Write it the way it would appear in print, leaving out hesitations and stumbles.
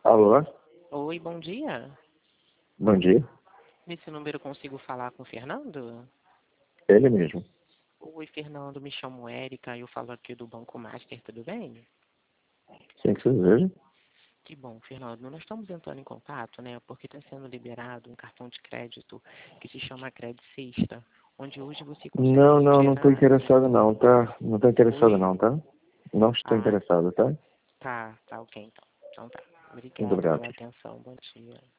Alô? Oi, bom dia. Bom dia. Nesse número eu consigo falar com o Fernando? Ele mesmo. Oi, Fernando, me chamo Érica, eu falo aqui do Banco Master, tudo bem? Sim, que você deseja? Que bom, Fernando. Nós estamos entrando em contato, né, porque está sendo liberado um cartão de crédito que se chama Crédito Sexta, onde hoje você consegue Não estou gerar... interessado não, tá? Não estou interessado Oi? não, tá? Não estou Ah, interessado, tá? tá ok então. Então tá. Muito Obrigado obrigado. pela atenção, bom dia.